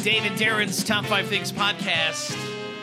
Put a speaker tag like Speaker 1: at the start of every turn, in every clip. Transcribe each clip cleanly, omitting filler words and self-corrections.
Speaker 1: Dave and Darren's Top 5 Things podcast.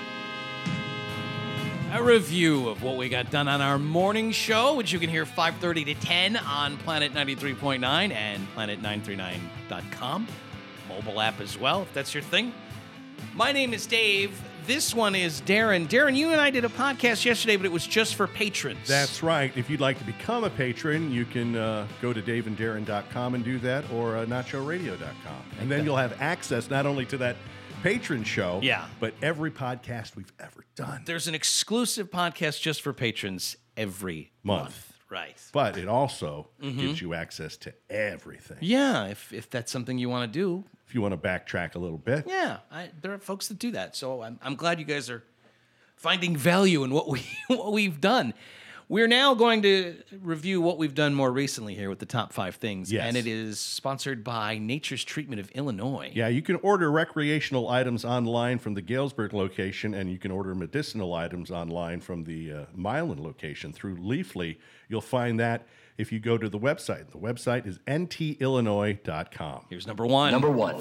Speaker 1: A review of what we got done on our morning show, which you can hear 5:30 to 10 on Planet 93.9 and planet939.com. Mobile app as well, if that's your thing. My name is Dave. This one is Darren. Darren, you and I did a podcast yesterday, but it was just for patrons.
Speaker 2: That's right. If you'd like to become a patron, you can go to daveanddarren.com and do that, or nachoradio.com. And then you'll have access not only to that patron show, but every podcast we've ever done.
Speaker 1: There's an exclusive podcast just for patrons every month. Right.
Speaker 2: But it also gives you access to everything.
Speaker 1: Yeah, if that's something you want to do.
Speaker 2: If you want to backtrack a little bit.
Speaker 1: Yeah, there are folks that do that. So I'm glad you guys are finding value in what we've done. We're now going to review what we've done more recently here with the top 5 things.
Speaker 2: Yes.
Speaker 1: And it is sponsored by Nature's Treatment of Illinois.
Speaker 2: Yeah, you can order recreational items online from the Galesburg location, and you can order medicinal items online from the Milan location through Leafly. You'll find that if you go to the website. The website is ntillinois.com.
Speaker 1: Here's number one.
Speaker 3: Number one.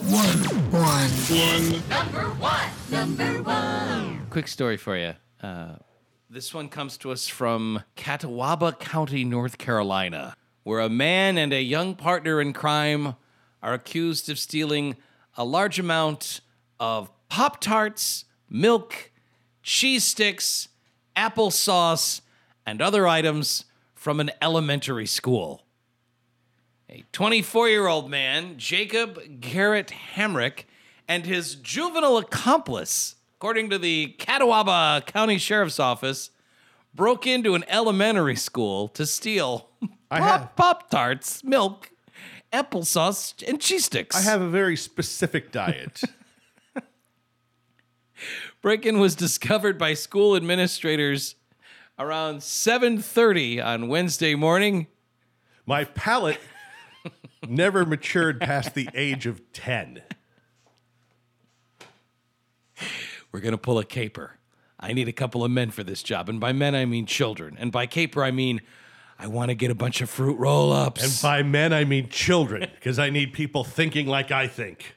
Speaker 4: Number one.
Speaker 1: Quick story for you. This one comes to us from Catawba County, North Carolina, where a man and a young partner in crime are accused of stealing a large amount of Pop-Tarts, milk, cheese sticks, applesauce, and other items from an elementary school. A 24-year-old man, Jacob Garrett Hamrick, and his juvenile accomplice, according to the Catawba County Sheriff's Office, broke into an elementary school to steal Pop-Tarts, milk, applesauce, and cheese sticks.
Speaker 2: I have a very specific diet.
Speaker 1: Break-in was discovered by school administrators around 7:30 on Wednesday morning.
Speaker 2: My palate never matured past the age of 10.
Speaker 1: We're going to pull a caper. I need a couple of men for this job. And by men, I mean children. And by caper, I mean I want to get a bunch of fruit roll-ups.
Speaker 2: And by men, I mean children, because I need people thinking like I think.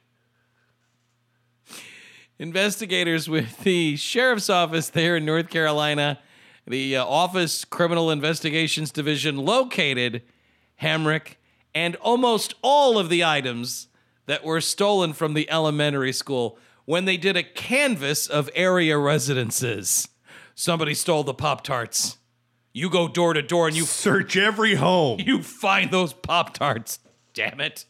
Speaker 1: Investigators with the sheriff's office there in North Carolina, the Office Criminal Investigations Division, located Hamrick and almost all of the items that were stolen from the elementary school when they did a canvass of area residences. Somebody stole the Pop-Tarts. You go door to door and you
Speaker 2: search every home.
Speaker 1: You find those Pop-Tarts. Damn it.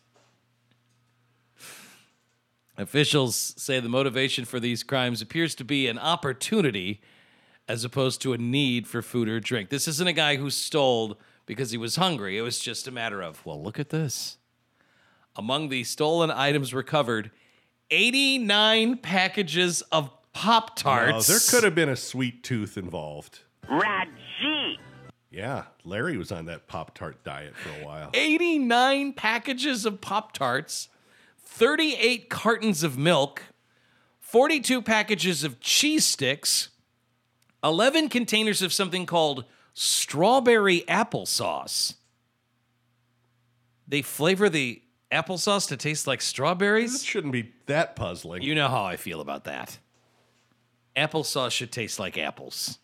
Speaker 1: Officials say the motivation for these crimes appears to be an opportunity as opposed to a need for food or drink. This isn't a guy who stole because he was hungry. It was just a matter of, well, look at this. Among the stolen items recovered, 89 packages of Pop-Tarts.
Speaker 2: There could have been a sweet tooth involved.
Speaker 3: Raji.
Speaker 2: Yeah, Larry was on that Pop-Tart diet for a while.
Speaker 1: 89 packages of Pop-Tarts, 38 cartons of milk, 42 packages of cheese sticks, 11 containers of something called strawberry applesauce. They flavor the applesauce to taste like strawberries?
Speaker 2: It shouldn't be that puzzling.
Speaker 1: You know how I feel about that. Applesauce should taste like apples.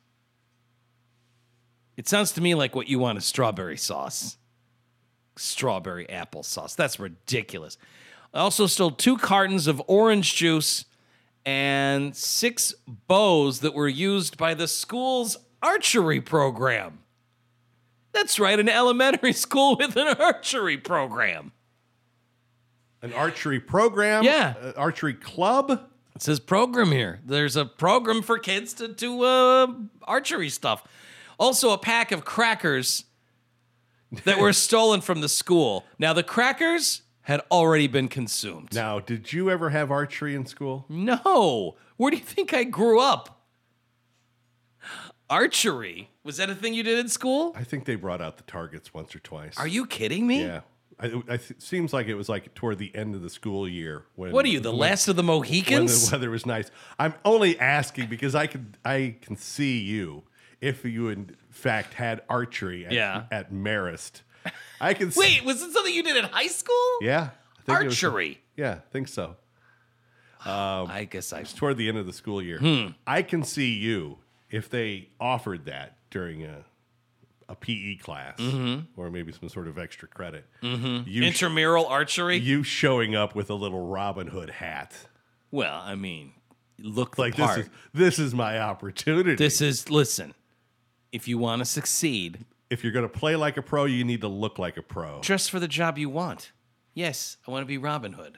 Speaker 1: It sounds to me like what you want is strawberry sauce. Strawberry applesauce. That's ridiculous. I also stole 2 cartons of orange juice and 6 bows that were used by the school's archery program. That's right, an elementary school with an archery program.
Speaker 2: An archery program?
Speaker 1: Yeah.
Speaker 2: An archery club?
Speaker 1: It says program here. There's a program for kids to do archery stuff. Also, a pack of crackers that were stolen from the school. Now, the crackers had already been consumed.
Speaker 2: Now, did you ever have archery in school?
Speaker 1: No. Where do you think I grew up? Archery? Was that a thing you did in school?
Speaker 2: I think they brought out the targets once or twice.
Speaker 1: Are you kidding me?
Speaker 2: Yeah. Seems like it was like toward the end of the school year.
Speaker 1: What are you, the last of the Mohicans?
Speaker 2: When the weather was nice. I'm only asking because I can see you if you in fact had archery at Marist. I can see.
Speaker 1: Wait, was it something you did in high school?
Speaker 2: Yeah. I think
Speaker 1: Archery?
Speaker 2: I think so.
Speaker 1: I guess I.
Speaker 2: It's toward the end of the school year. I can see you if they offered that during a PE class or maybe some sort of extra credit. You
Speaker 1: Intramural archery?
Speaker 2: you showing up with a little Robin Hood hat.
Speaker 1: Well, I mean, look the
Speaker 2: Like
Speaker 1: part.
Speaker 2: this is my opportunity.
Speaker 1: Listen, if you want to succeed,
Speaker 2: If you're going to play like a pro, you need to look like a pro.
Speaker 1: dress for the job you want. Yes, I want to be Robin Hood.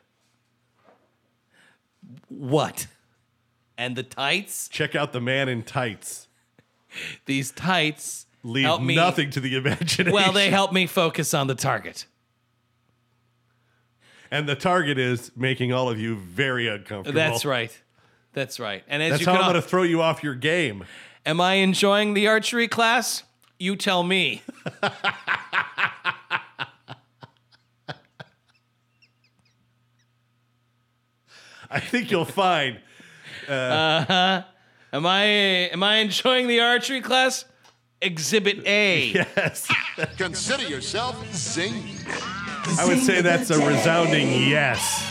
Speaker 1: What? And the tights?
Speaker 2: Check out the man in tights.
Speaker 1: These tights
Speaker 2: Leave
Speaker 1: help me.
Speaker 2: nothing to the imagination.
Speaker 1: Well, they help me focus on the target.
Speaker 2: And the target is making all of you very uncomfortable.
Speaker 1: That's right. That's right. And as
Speaker 2: That's
Speaker 1: you
Speaker 2: how
Speaker 1: can
Speaker 2: I'm
Speaker 1: al-
Speaker 2: going to throw you off your game.
Speaker 1: Am I enjoying the archery class? You tell me.
Speaker 2: I think you'll find.
Speaker 1: Am I enjoying the archery class? Exhibit A.
Speaker 2: Yes.
Speaker 3: Consider yourself zinged.
Speaker 2: I would say that's a resounding yes.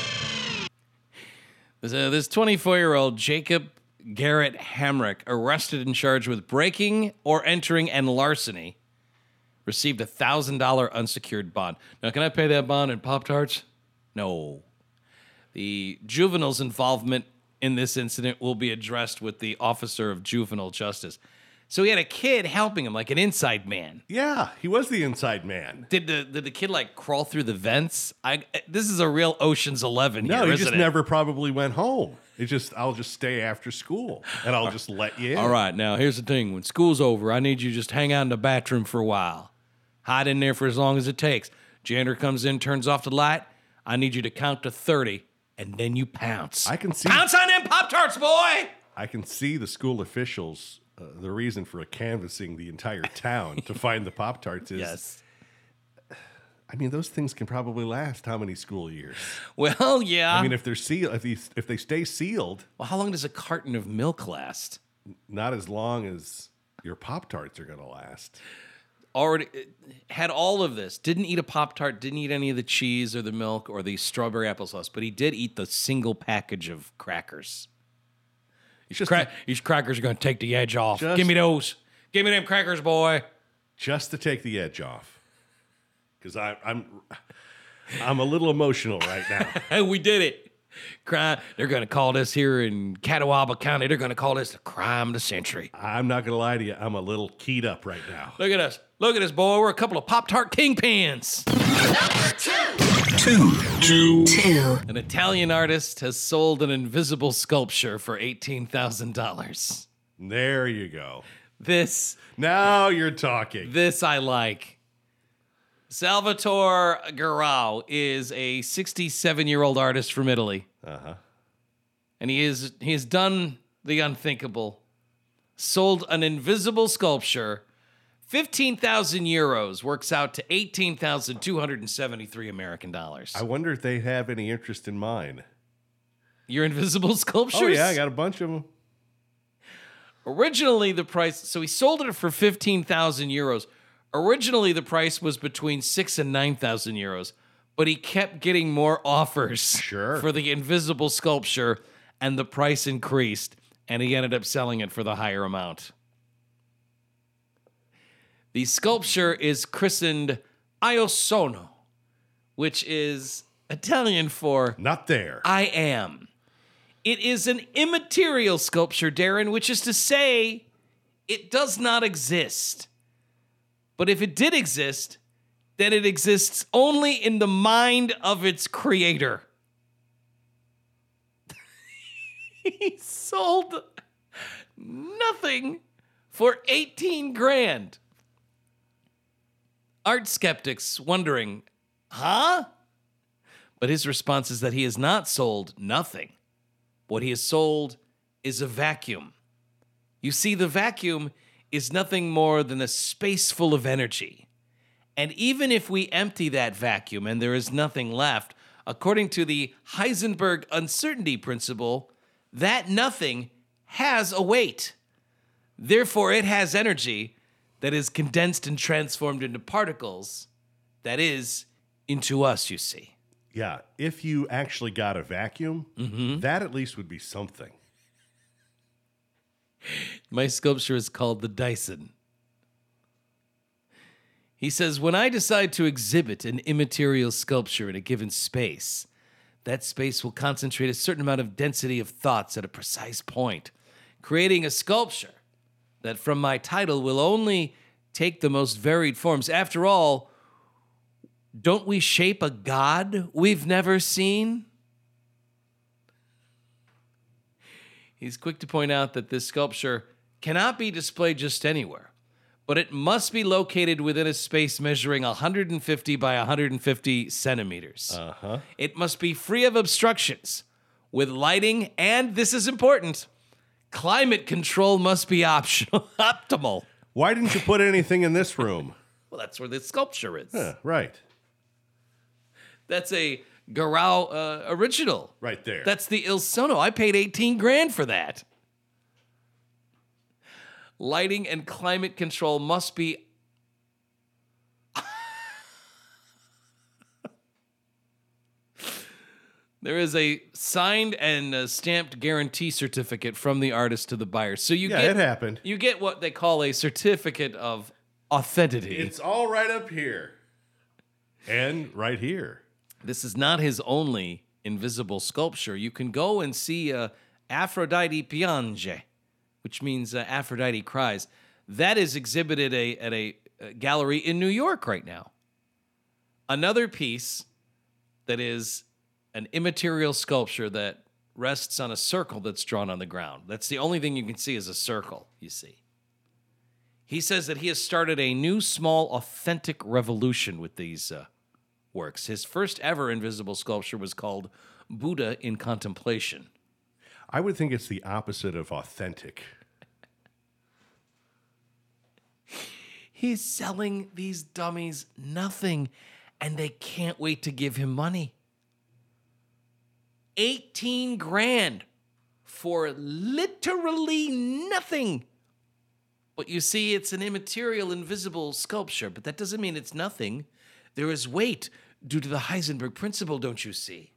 Speaker 1: This 24-year-old Jacob Garrett Hamrick, arrested and charged with breaking or entering and larceny, received a $1,000 unsecured bond. Now, can I pay that bond in Pop-Tarts? No. The juvenile's involvement in this incident will be addressed with the Officer of Juvenile Justice. So he had a kid helping him, like an inside man.
Speaker 2: Yeah, he was the inside man.
Speaker 1: Did the kid like crawl through the vents? This is a real Ocean's 11 here,
Speaker 2: No, he
Speaker 1: isn't
Speaker 2: just
Speaker 1: it?
Speaker 2: never probably went home. I'll just stay after school and I'll just let you in.
Speaker 1: All right, now here's the thing. When school's over, I need you to just hang out in the bathroom for a while. Hide in there for as long as it takes. Janitor comes in, turns off the light. I need you to count to 30, and then you pounce.
Speaker 2: I can see.
Speaker 1: Pounce on them Pop-Tarts, boy!
Speaker 2: I can see the school officials. The reason for canvassing the entire town to find the Pop-Tarts is.
Speaker 1: Yes.
Speaker 2: I mean, those things can probably last how many school years?
Speaker 1: Well, yeah.
Speaker 2: I mean, if they're sealed, if they stay sealed,
Speaker 1: well, how long does a carton of milk last?
Speaker 2: not as long as your Pop-Tarts are going to last.
Speaker 1: Already had all of this. Didn't eat a Pop-Tart, didn't eat any of the cheese or the milk or the strawberry applesauce, but he did eat the single package of crackers. These crackers are going to take the edge off.
Speaker 2: Just-
Speaker 1: Give me those. Give me them crackers, boy.
Speaker 2: Just to take the edge off, because I'm a little emotional right now.
Speaker 1: Hey, we did it. They're going to call this here in Catawba County. They're going to call this the crime of the century.
Speaker 2: I'm not going to lie to you. I'm a little keyed up right now.
Speaker 1: Look at us. Look at us, boy. We're a couple of Pop-Tart kingpins.
Speaker 4: Number 2.
Speaker 1: An Italian artist has sold an invisible sculpture for $18,000.
Speaker 2: There you go.
Speaker 1: Now
Speaker 2: you're talking.
Speaker 1: This I like. Salvatore Garau is a 67-year-old artist from Italy. And he has done the unthinkable. Sold an invisible sculpture, 15,000 euros, works out to 18,273 American dollars.
Speaker 2: I wonder if they have any interest in mine.
Speaker 1: Your invisible sculptures?
Speaker 2: Oh, yeah, I got a bunch of them.
Speaker 1: Originally, the price, so he sold it for 15,000 euros. Originally, the price was between 6,000 and 9,000 euros, but he kept getting more offers
Speaker 2: Sure.
Speaker 1: for the invisible sculpture, and the price increased, and he ended up selling it for the higher amount. The sculpture is christened Io Sono, which is Italian for
Speaker 2: Not there.
Speaker 1: I am. It is an immaterial sculpture, Darren, which is to say, it does not exist. But if it did exist, then it exists only in the mind of its creator. He sold nothing for 18 grand. Art skeptics wondering, huh? But his response is that he has not sold nothing. What he has sold is a vacuum. You see, the vacuum is nothing more than a space full of energy. And even if we empty that vacuum and there is nothing left, according to the Heisenberg uncertainty principle, that nothing has a weight. Therefore, it has energy that is condensed and transformed into particles, that is, into us, you see.
Speaker 2: Yeah, if you actually got a vacuum, that at least would be something.
Speaker 1: My sculpture is called the Dyson. He says, when I decide to exhibit an immaterial sculpture in a given space, that space will concentrate a certain amount of density of thoughts at a precise point, creating a sculpture that from my title will only take the most varied forms. After all, don't we shape a god we've never seen? He's quick to point out that this sculpture cannot be displayed just anywhere, but it must be located within a space measuring 150 by 150 centimeters. It must be free of obstructions, with lighting, and this is important, climate control must be optimal.
Speaker 2: Why didn't you put anything in this room?
Speaker 1: Well, that's where the sculpture is.
Speaker 2: Yeah, right.
Speaker 1: That's a Garau original.
Speaker 2: Right there.
Speaker 1: That's the Il Sono. I paid 18 grand for that. Lighting and climate control must be... There is a signed and stamped guarantee certificate from the artist to the buyer. So
Speaker 2: it happened.
Speaker 1: You get what they call a certificate of authenticity.
Speaker 2: It's all right up here. And right here.
Speaker 1: This is not his only invisible sculpture. You can go and see Aphrodite Piange, which means Aphrodite Cries. That is exhibited at a gallery in New York right now. Another piece that is an immaterial sculpture that rests on a circle that's drawn on the ground. That's the only thing you can see is a circle, you see. He says that he has started a new, small, authentic revolution with these works. His first ever invisible sculpture was called Buddha in Contemplation.
Speaker 2: I would think it's the opposite of authentic.
Speaker 1: He's selling these dummies nothing, and they can't wait to give him money. 18 grand for literally nothing. But you see, it's an immaterial, invisible sculpture, but that doesn't mean it's nothing. There is weight due to the Heisenberg principle, don't you see?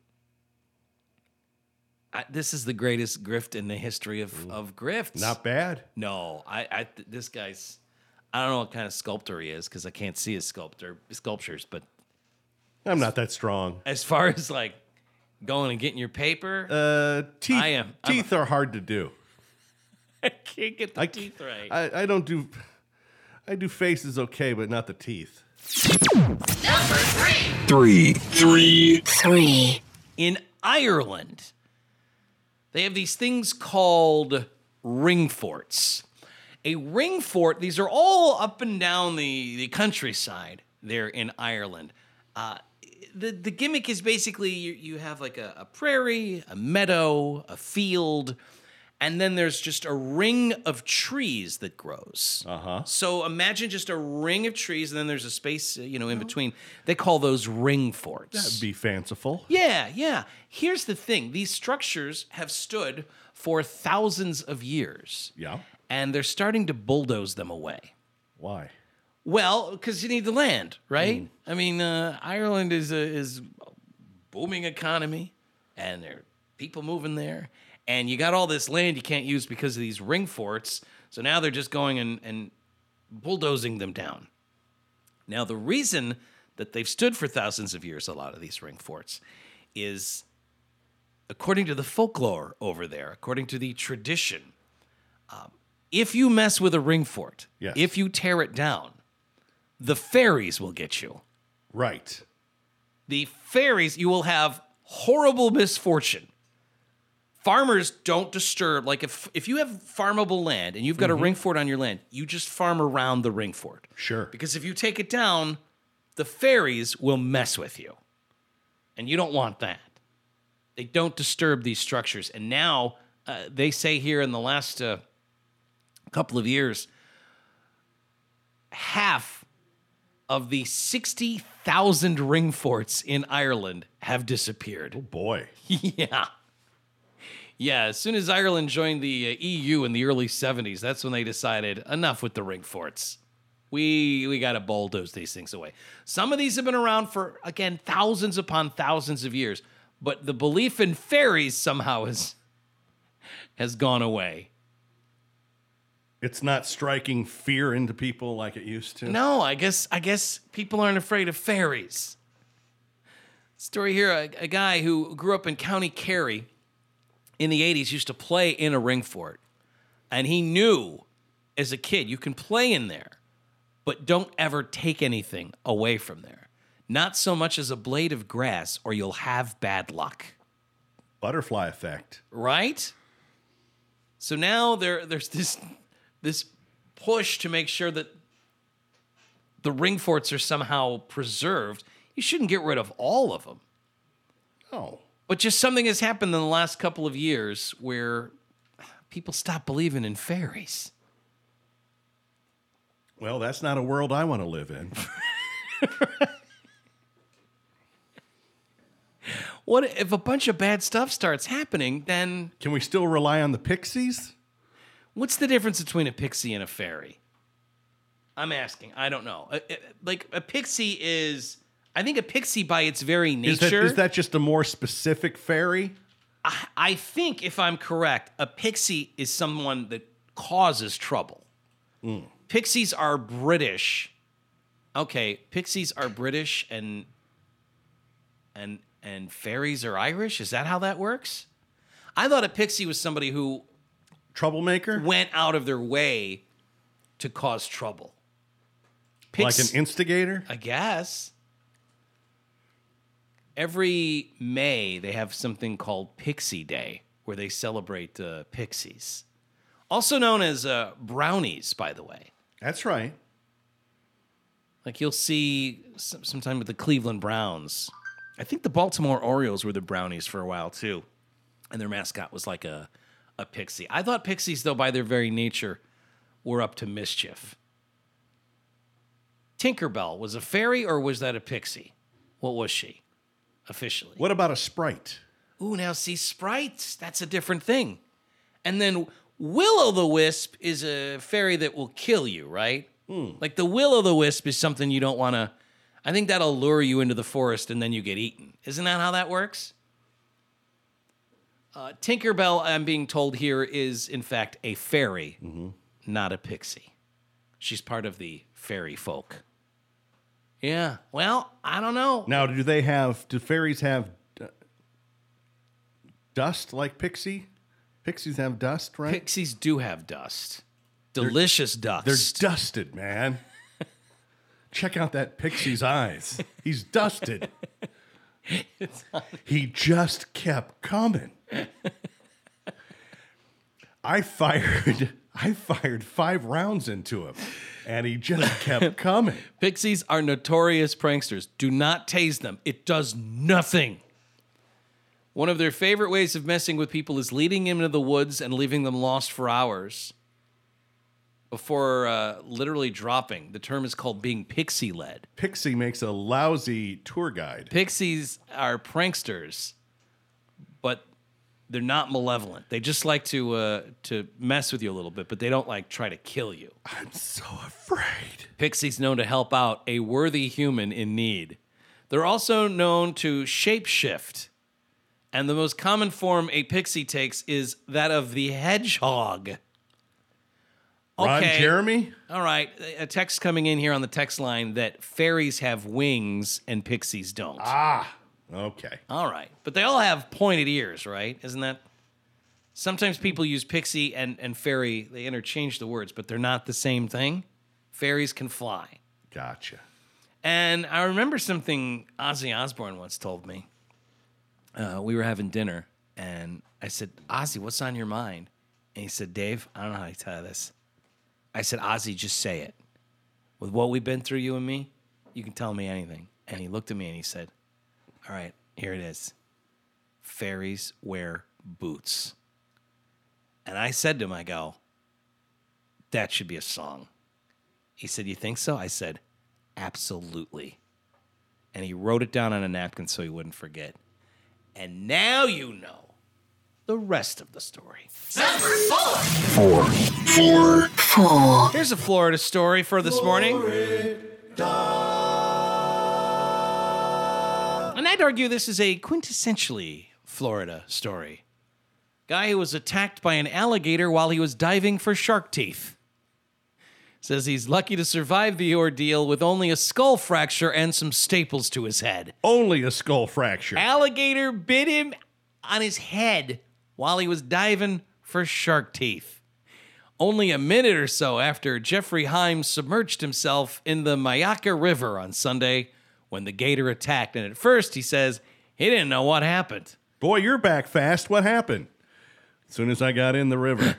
Speaker 1: This is the greatest grift in the history of grifts.
Speaker 2: Not bad.
Speaker 1: No, this guy's... I don't know what kind of sculptor he is because I can't see his sculptures, but...
Speaker 2: I'm not that strong.
Speaker 1: As far as, like, going and getting your paper...
Speaker 2: Teeth, teeth are hard to do.
Speaker 1: I can't get the teeth right.
Speaker 2: I don't do... I do faces okay, but not the teeth.
Speaker 4: Number 3. Three.
Speaker 1: In Ireland, they have these things called ring forts. A ring fort, these are all up and down the countryside there in Ireland. The gimmick is basically you have like a prairie, a meadow, a field, and then there's just a ring of trees that grows. So imagine just a ring of trees, and then there's a space, in between. They call those ring forts.
Speaker 2: That'd be fanciful.
Speaker 1: Yeah. Here's the thing. These structures have stood for thousands of years.
Speaker 2: Yeah.
Speaker 1: And they're starting to bulldoze them away.
Speaker 2: Why?
Speaker 1: Well, because you need the land, right? I mean, Ireland is a booming economy, and there are people moving there. And you got all this land you can't use because of these ring forts. So now they're just going and bulldozing them down. Now, the reason that they've stood for thousands of years, a lot of these ring forts, is according to the folklore over there, according to the tradition, if you mess with a ring fort,
Speaker 2: Yes.
Speaker 1: if you tear it down, the fairies will get you.
Speaker 2: Right.
Speaker 1: The fairies, you will have horrible misfortune. Farmers don't disturb, like if you have farmable land and you've got a ring fort on your land, you just farm around the ring fort.
Speaker 2: Sure.
Speaker 1: Because if you take it down, the fairies will mess with you. And you don't want that. They don't disturb these structures. And now they say here in the last couple of years, half of the 60,000 ring forts in Ireland have disappeared.
Speaker 2: Oh, boy.
Speaker 1: Yeah. Yeah, as soon as Ireland joined the EU in the early 70s, that's when they decided enough with the ring forts. We got to bulldoze these things away. Some of these have been around for, again, thousands upon thousands of years, but the belief in fairies somehow has gone away.
Speaker 2: It's not striking fear into people like it used to.
Speaker 1: No, I guess people aren't afraid of fairies. Story here, a guy who grew up in County Kerry in the 80s used to play in a ring fort. And he knew as a kid, you can play in there, but don't ever take anything away from there. Not so much as a blade of grass or you'll have bad luck.
Speaker 2: Butterfly effect.
Speaker 1: Right? So now there's this push to make sure that the ring forts are somehow preserved. You shouldn't get rid of all of them.
Speaker 2: Oh.
Speaker 1: But just something has happened in the last couple of years where people stop believing in fairies.
Speaker 2: Well, that's not a world I want to live in.
Speaker 1: What if a bunch of bad stuff starts happening, then
Speaker 2: Can we still rely on the pixies?
Speaker 1: what's the difference between a pixie and a fairy? I'm asking. I don't know. Like a pixie is, I think a pixie by its very nature.
Speaker 2: Is that just a more specific fairy?
Speaker 1: I think if I'm correct, a pixie is someone that causes trouble. Pixies are British. Okay, pixies are British and fairies are Irish? Is that how that works? I thought a pixie was somebody who
Speaker 2: Troublemaker?
Speaker 1: went out of their way to cause trouble.
Speaker 2: Like an instigator?
Speaker 1: I guess. Every May, they have something called Pixie Day, where they celebrate pixies. Also known as brownies, by the way.
Speaker 2: That's right.
Speaker 1: Like you'll see sometime with the Cleveland Browns. I think the Baltimore Orioles were the brownies for a while, too. And their mascot was like a pixie. I thought pixies, though, by their very nature, were up to mischief. Tinkerbell, was a fairy or was that a pixie? What was she, officially?
Speaker 2: What about a sprite?
Speaker 1: Ooh, now see, sprites, that's a different thing. And then Will-O-the-Wisp is a fairy that will kill you, right? Like the Will-O-the-Wisp is something you don't want to... I think that'll lure you into the forest and then you get eaten. Isn't that how that works? Tinkerbell, I'm being told here, is in fact a fairy, not a pixie. She's part of the fairy folk. Yeah, well, I don't know.
Speaker 2: Now, do fairies have dust like pixie? Pixies have dust, right?
Speaker 1: Pixies do have dust. Delicious dust.
Speaker 2: They're dusted, man. Check out that pixie's eyes. He's dusted. He just kept coming. I fired 5 rounds into him, and he just kept coming.
Speaker 1: Pixies are notorious pranksters. Do not tase them. It does nothing. One of their favorite ways of messing with people is leading them into the woods and leaving them lost for hours before literally dropping. The term is called being pixie-led.
Speaker 2: Pixie makes a lousy tour guide.
Speaker 1: Pixies are pranksters, but they're not malevolent. They just like to mess with you a little bit, but they don't like try to kill you.
Speaker 2: I'm so afraid.
Speaker 1: Pixies known to help out a worthy human in need. They're also known to shapeshift. And the most common form a pixie takes is that of the hedgehog.
Speaker 2: Ron Jeremy?
Speaker 1: All right. A text coming in here on the text line that fairies have wings and pixies don't.
Speaker 2: Okay.
Speaker 1: All right. But they all have pointed ears, right? Isn't that? Sometimes people use pixie and fairy. They interchange the words, but they're not the same thing. Fairies can fly.
Speaker 2: Gotcha.
Speaker 1: And I remember something Ozzy Osbourne once told me. We were having dinner, and I said, Ozzy, what's on your mind? And he said, Dave, I don't know how to tell you this. I said, Ozzy, just say it. With what we've been through, you and me, you can tell me anything. And he looked at me and he said, all right, here it is. Fairies wear boots. And I said to him, I go, that should be a song. He said, you think so? I said, absolutely. And he wrote it down on a napkin so he wouldn't forget. And now you know the rest of the story.
Speaker 4: Four.
Speaker 1: Here's a Florida story for this morning. And I'd argue this is a quintessentially Florida story. Guy who was attacked by an alligator while he was diving for shark teeth. Says he's lucky to survive the ordeal with only a skull fracture and some staples to his head.
Speaker 2: Only a skull fracture.
Speaker 1: Alligator bit him on his head while he was diving for shark teeth. Only a minute or so after Jeffrey Himes submerged himself in the Mayaca River on Sunday when the gator attacked. And at first, he says he didn't know what happened.
Speaker 2: Boy, you're back fast. What happened? As soon as I got in the river.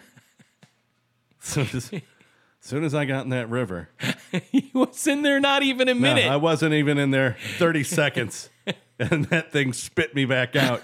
Speaker 2: Soon as I got in that river.
Speaker 1: He was in there not even a minute.
Speaker 2: No, I wasn't even in there 30 seconds. And that thing spit me back out.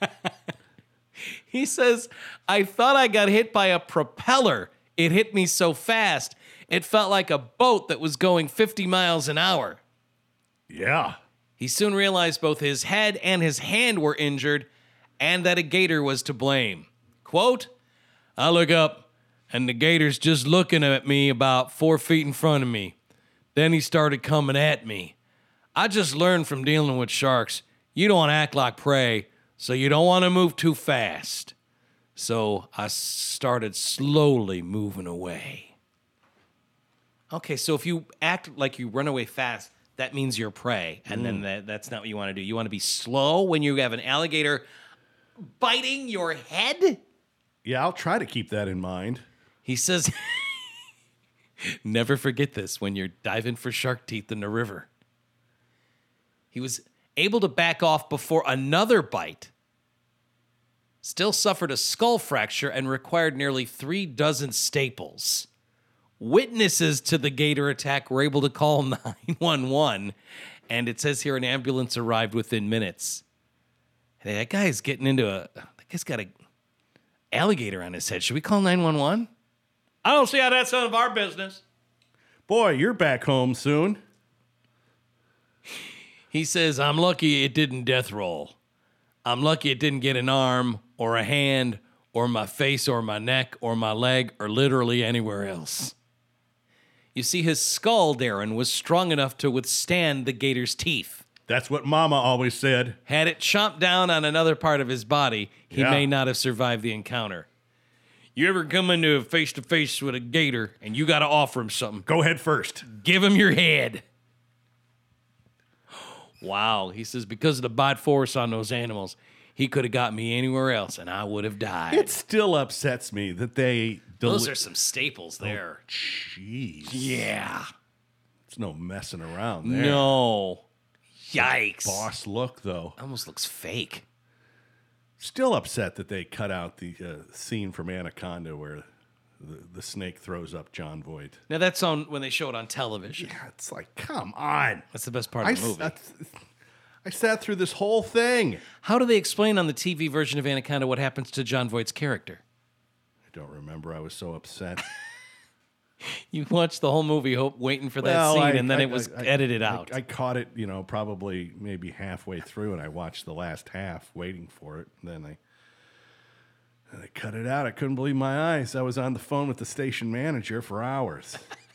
Speaker 1: He says, I thought I got hit by a propeller. It hit me so fast. It felt like a boat that was going 50 miles an hour.
Speaker 2: Yeah.
Speaker 1: He soon realized both his head and his hand were injured and that a gator was to blame. Quote, I look up and the gator's just looking at me about 4 feet in front of me. Then he started coming at me. I just learned from dealing with sharks, you don't act like prey, so you don't want to move too fast. So I started slowly moving away. Okay, so if you act like you run away fast, that means you're prey, and then that's not what you want to do. You want to be slow when you have an alligator biting your head?
Speaker 2: Yeah, I'll try to keep that in mind.
Speaker 1: He says, never forget this when you're diving for shark teeth in the river. He was able to back off before another bite. Still suffered a skull fracture and required nearly 36 staples. Witnesses to the gator attack were able to call 911, and it says here an ambulance arrived within minutes. Hey, that guy's got an alligator on his head. Should we call 911? I don't see how that's none of our business.
Speaker 2: Boy, you're back home soon.
Speaker 1: He says, I'm lucky it didn't death roll. I'm lucky it didn't get an arm or a hand or my face or my neck or my leg or literally anywhere else. You see, his skull, Darren, was strong enough to withstand the gator's teeth.
Speaker 2: That's what Mama always said.
Speaker 1: Had it chomped down on another part of his body, he
Speaker 2: Yeah.
Speaker 1: may not have survived the encounter. You ever come into a face-to-face with a gator and you got to offer him something?
Speaker 2: Go ahead first.
Speaker 1: Give him your head. Wow, he says, because of the bite force on those animals, he could have got me anywhere else and I would have died.
Speaker 2: It still upsets me that they...
Speaker 1: Those are some staples there.
Speaker 2: Jeez.
Speaker 1: Yeah.
Speaker 2: There's no messing around there.
Speaker 1: No. Yikes.
Speaker 2: Boss look, though.
Speaker 1: Almost looks fake.
Speaker 2: Still upset that they cut out the scene from Anaconda where the snake throws up John Voight.
Speaker 1: Now that's on when they show it on television.
Speaker 2: Yeah, it's like, come on.
Speaker 1: That's the best part of the movie.
Speaker 2: I sat through this whole thing.
Speaker 1: How do they explain on the TV version of Anaconda what happens to John Voight's character?
Speaker 2: I don't remember. I was so upset.
Speaker 1: You watched the whole movie waiting for that scene, and then it was edited out.
Speaker 2: I caught it, probably maybe halfway through, and I watched the last half waiting for it. And then I cut it out. I couldn't believe my eyes. I was on the phone with the station manager for hours.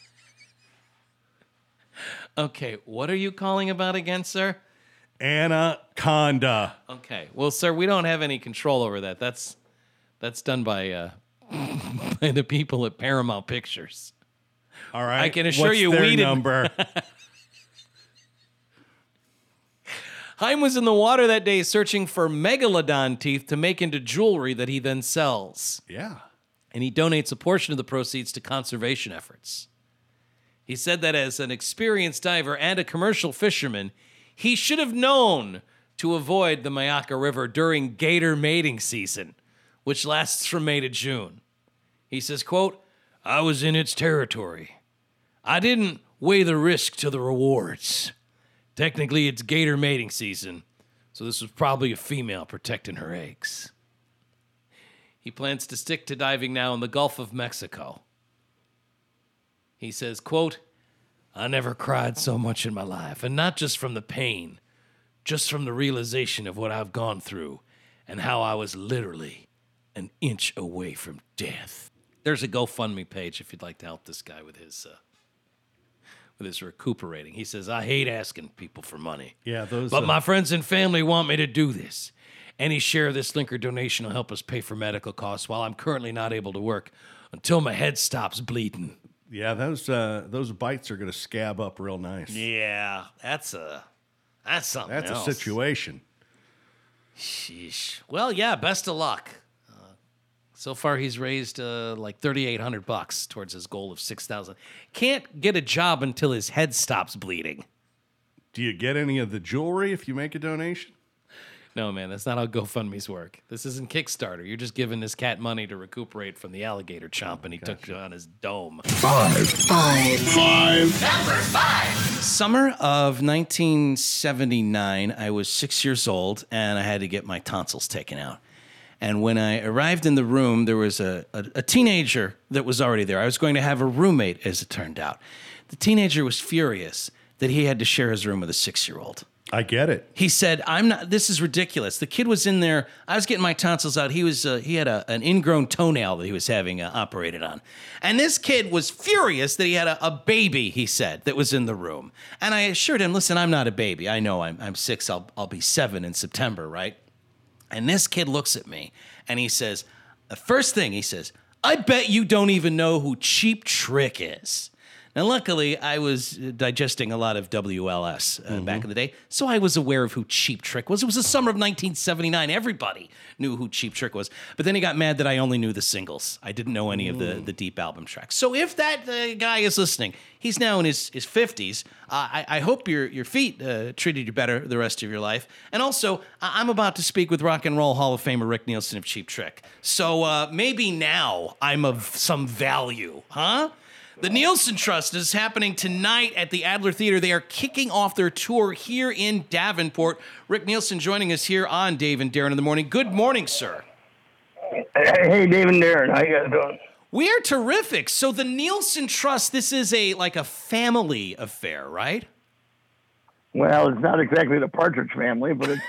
Speaker 1: Okay, what are you calling about again, sir?
Speaker 2: Anaconda.
Speaker 1: Okay, well, sir, we don't have any control over that. That's done by by the people at Paramount Pictures.
Speaker 2: All right.
Speaker 1: I can assure
Speaker 2: What's
Speaker 1: you
Speaker 2: their
Speaker 1: we didn't.
Speaker 2: number?
Speaker 1: Haim was in the water that day searching for megalodon teeth to make into jewelry that he then sells.
Speaker 2: Yeah.
Speaker 1: And he donates a portion of the proceeds to conservation efforts. He said that as an experienced diver and a commercial fisherman, he should have known to avoid the Mayaca River during gator mating season, which lasts from May to June. He says, quote, I was in its territory. I didn't weigh the risk to the rewards. Technically, it's gator mating season, so this was probably a female protecting her eggs. He plans to stick to diving now in the Gulf of Mexico. He says, quote, I never cried so much in my life, and not just from the pain, just from the realization of what I've gone through and how I was literally an inch away from death. There's a GoFundMe page if you'd like to help this guy with his recuperating. He says, I hate asking people for money.
Speaker 2: Yeah, those.
Speaker 1: But my friends and family want me to do this. Any share of this link or donation will help us pay for medical costs while I'm currently not able to work until my head stops bleeding.
Speaker 2: Yeah, those bites are going to scab up real nice.
Speaker 1: Yeah, that's something
Speaker 2: That's
Speaker 1: else.
Speaker 2: a situation.
Speaker 1: Sheesh. Well, yeah, best of luck. So far, he's raised like $3,800 towards his goal of $6,000. Can't get a job until his head stops bleeding.
Speaker 2: Do you get any of the jewelry if you make a donation?
Speaker 1: No, man, that's not how GoFundMe's work. This isn't Kickstarter. You're just giving this cat money to recuperate from the alligator chomp, and he took on his dome.
Speaker 4: Five. Number 5.
Speaker 1: Summer of 1979, I was 6 years old, and I had to get my tonsils taken out. And when I arrived in the room, there was a teenager that was already there. I was going to have a roommate, as it turned out. The teenager was furious that he had to share his room with a 6-year-old.
Speaker 2: I get it.
Speaker 1: He said, this is ridiculous. The kid was in there. I was getting my tonsils out. He had an ingrown toenail that he was having operated on. And this kid was furious that he had a baby, he said, that was in the room. And I assured him, listen, I'm not a baby. I know I'm 6. I'll be 7 in September, right? And this kid looks at me and he says, the first thing he says, I bet you don't even know who Cheap Trick is. Now, luckily, I was digesting a lot of WLS back in the day, so I was aware of who Cheap Trick was. It was the summer of 1979. Everybody knew who Cheap Trick was. But then he got mad that I only knew the singles. I didn't know any of the deep album tracks. So if that guy is listening, he's now in his 50s. I hope your feet treated you better the rest of your life. And also, I'm about to speak with Rock and Roll Hall of Famer Rick Nielsen of Cheap Trick. So maybe now I'm of some value, huh? The Nielsen Trust is happening tonight at the Adler Theater. They are kicking off their tour here in Davenport. Rick Nielsen joining us here on Dave and Darren in the Morning. Good morning, sir.
Speaker 5: Hey, Dave and Darren. How you guys doing?
Speaker 1: We are terrific. So the Nielsen Trust, this is like a family affair, right?
Speaker 5: Well, it's not exactly the Partridge Family, but it's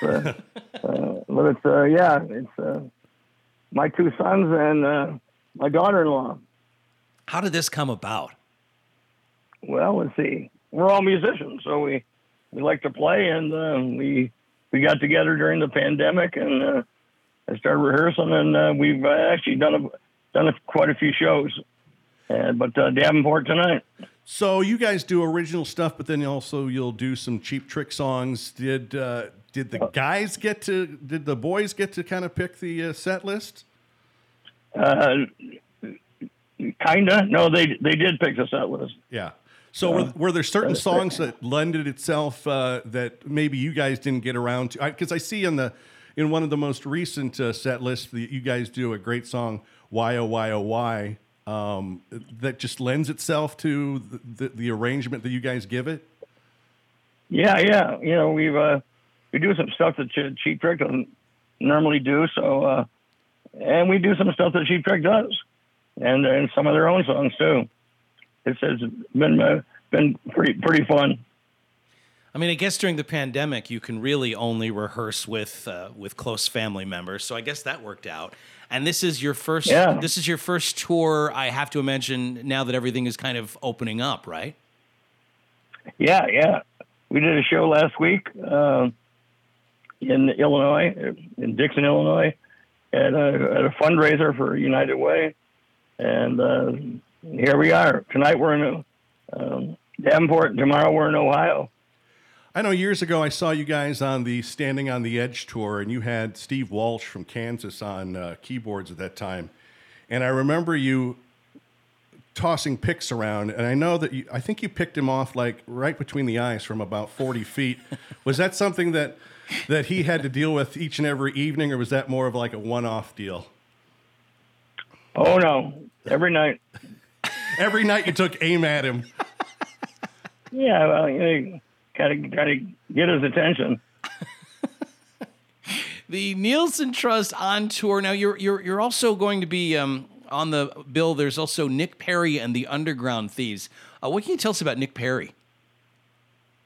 Speaker 5: my 2 sons and my daughter-in-law.
Speaker 1: How did this come about?
Speaker 5: Well, let's see. We're all musicians, so we like to play, and we got together during the pandemic, and I started rehearsing, and we've actually done quite a few shows. But Davenport tonight.
Speaker 2: So you guys do original stuff, but then also you'll do some Cheap Trick songs. Did the boys get to kind of pick the set list?
Speaker 5: Kinda. No, they did pick the set list.
Speaker 2: Yeah. So were there certain songs that lended itself that maybe you guys didn't get around to? Because I see in one of the most recent set lists that you guys do a great song, Why Oh Why Oh Why, that just lends itself to the arrangement that you guys give it.
Speaker 5: Yeah. You know, we do some stuff that Cheap Trick doesn't normally do. So, and we do some stuff that Cheap Trick does. And some of their own songs too. It's been pretty fun.
Speaker 1: I mean, I guess during the pandemic, you can really only rehearse with close family members. So I guess that worked out. And this is your first.
Speaker 5: Yeah.
Speaker 1: This is your first tour. I have to imagine now that everything is kind of opening up, right?
Speaker 5: Yeah. We did a show last week in Illinois, in Dixon, Illinois, at a fundraiser for United Way. And here we are. Tonight we're in Davenport. Tomorrow we're in Ohio.
Speaker 2: I know years ago I saw you guys on the Standing on the Edge tour, and you had Steve Walsh from Kansas on keyboards at that time. And I remember you tossing picks around, and I know that I think you picked him off like right between the eyes from about 40 feet. Was that something that he had to deal with each and every evening, or was that more of like a one-off deal?
Speaker 5: Oh, no. Every night.
Speaker 2: Every night you took aim at him.
Speaker 5: Yeah, well, you gotta get his attention.
Speaker 1: The Nielsen Trust on tour. Now, you're also going to be on the bill. There's also Nick Perry and the Underground Thieves. What can you tell us about Nick Perry?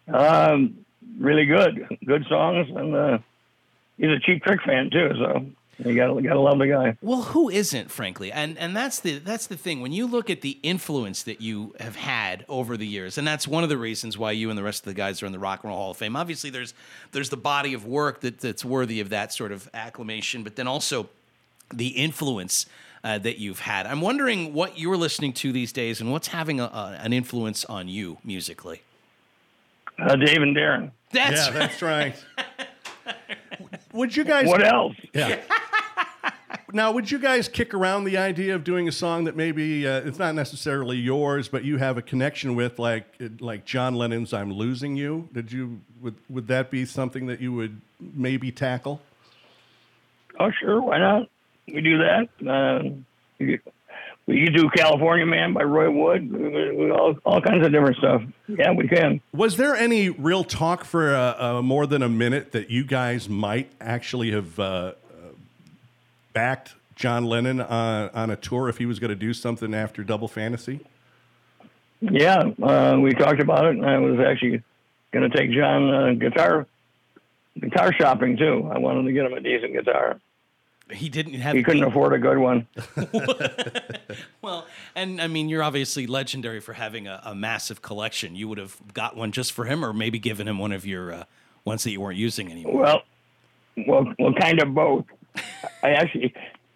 Speaker 5: Really good songs, and he's a Cheap Trick fan too. So You gotta love the guy.
Speaker 1: Well, who isn't, frankly? And that's the thing. When you look at the influence that you have had over the years, and that's one of the reasons why you and the rest of the guys are in the Rock and Roll Hall of Fame. Obviously, there's the body of work that's worthy of that sort of acclamation, but then also the influence that you've had. I'm wondering what you're listening to these days and what's having an influence on you musically.
Speaker 5: Dave and Darren.
Speaker 2: That's right. Would you guys?
Speaker 5: What else?
Speaker 2: Yeah. Now, would you guys kick around the idea of doing a song that maybe it's not necessarily yours, but you have a connection with, like John Lennon's "I'm Losing You"? Would that be something that you would maybe tackle?
Speaker 5: Oh, sure. Why not? We do that. We do "California Man" by Roy Wood. All kinds of different stuff. Yeah, we can.
Speaker 2: Was there any real talk for more than a minute that you guys might actually have backed John Lennon on a tour if he was going to do something after Double Fantasy?
Speaker 5: Yeah, we talked about it, and I was actually going to take John guitar shopping too. I wanted to get him a decent guitar.
Speaker 1: He didn't have.
Speaker 5: He couldn't afford a good one.
Speaker 1: Well, and I memean, you're obviously legendary for having a massive collection. You would have got one just for him, or maybe given him one of your ones that you weren't using anymore.
Speaker 5: Well, kind of both. I actually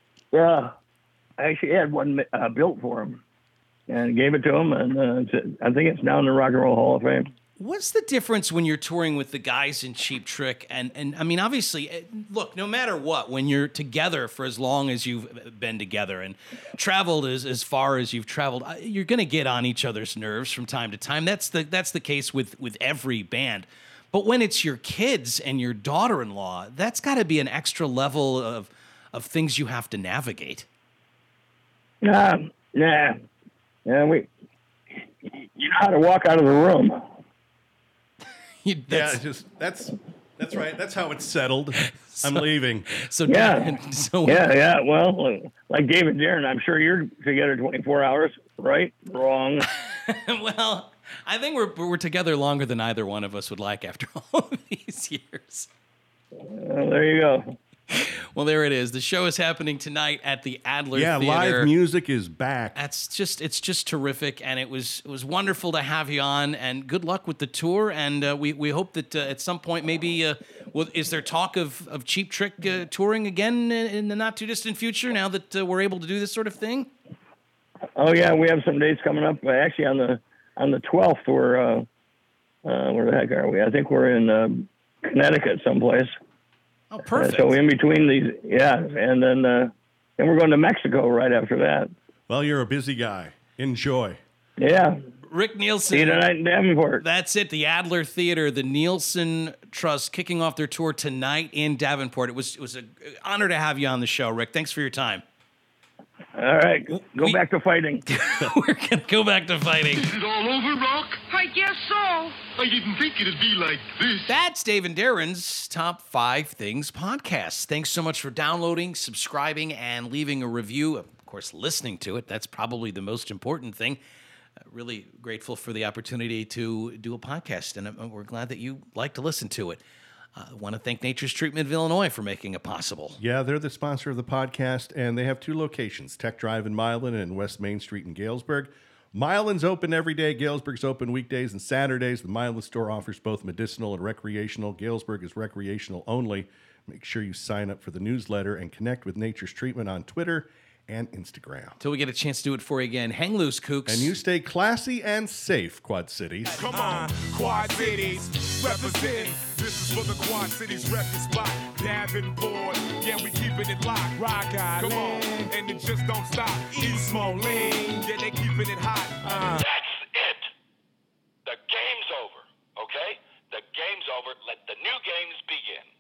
Speaker 5: had one built for him and gave it to him, and I think it's now in the Rock and Roll Hall of Fame.
Speaker 1: What's the difference when you're touring with the guys in Cheap Trick? And I mean, obviously, look, no matter what, when you're together for as long as you've been together and traveled as far as you've traveled, you're going to get on each other's nerves from time to time. That's the case with every band. But when it's your kids and your daughter-in-law, that's got to be an extra level of things you have to navigate.
Speaker 5: Yeah. You know how to walk out of the room.
Speaker 2: That's right. That's how it's settled. I'm leaving.
Speaker 1: So
Speaker 5: Yeah. Well, like David Darren, I'm sure you're together 24 hours, right? Wrong.
Speaker 1: Well, I think we're together longer than either one of us would like after all of these years.
Speaker 5: There you go.
Speaker 1: Well, there it is. The show is happening tonight at the Adler Theater.
Speaker 2: Live music is back.
Speaker 1: It's just terrific, and it was wonderful to have you on. And good luck with the tour. And we hope that at some point, maybe is there talk of Cheap Trick touring again in the not too distant future? Now that we're able to do this sort of thing.
Speaker 5: Oh yeah, we have some dates coming up. Actually, on the 12th, we're where the heck are we? I think we're in Connecticut someplace.
Speaker 1: Oh, perfect.
Speaker 5: So in between these, and then we're going to Mexico right after that.
Speaker 2: Well, you're a busy guy. Enjoy.
Speaker 5: Yeah.
Speaker 1: Rick Nielsen.
Speaker 5: See you tonight in Davenport.
Speaker 1: That's it. The Adler Theater, the Nielsen Trust, kicking off their tour tonight in Davenport. It was an honor to have you on the show, Rick. Thanks for your time.
Speaker 5: All right. Go back to fighting.
Speaker 1: We're going to go back to fighting.
Speaker 3: Is it all over, Rock?
Speaker 4: I guess so.
Speaker 3: I didn't think it'd be like this.
Speaker 1: That's Dave and Darren's Top 5 Things podcast. Thanks so much for downloading, subscribing, and leaving a review. Of course, listening to it. That's probably the most important thing. Really grateful for the opportunity to do a podcast, and we're glad that you like to listen to it. I want to thank Nature's Treatment of Illinois for making it possible.
Speaker 2: Yeah, they're the sponsor of the podcast, and they have 2 locations, Tech Drive in Milan and West Main Street in Galesburg. Milan's open every day. Galesburg's open weekdays and Saturdays. The Milan store offers both medicinal and recreational. Galesburg is recreational only. Make sure you sign up for the newsletter and connect with Nature's Treatment on Twitter and Instagram.
Speaker 1: Till we get a chance to do it for you again, hang loose, kooks.
Speaker 2: And you stay classy and safe, Quad Cities.
Speaker 6: Come on, Quad Cities, represent. This is for the Quad Cities record spot. Davenport, yeah, we keeping it locked. Rock Island, come on, and it just don't stop. East Moline, yeah, they keeping it hot.
Speaker 7: That's it. The game's over, okay? The game's over. Let the new games begin.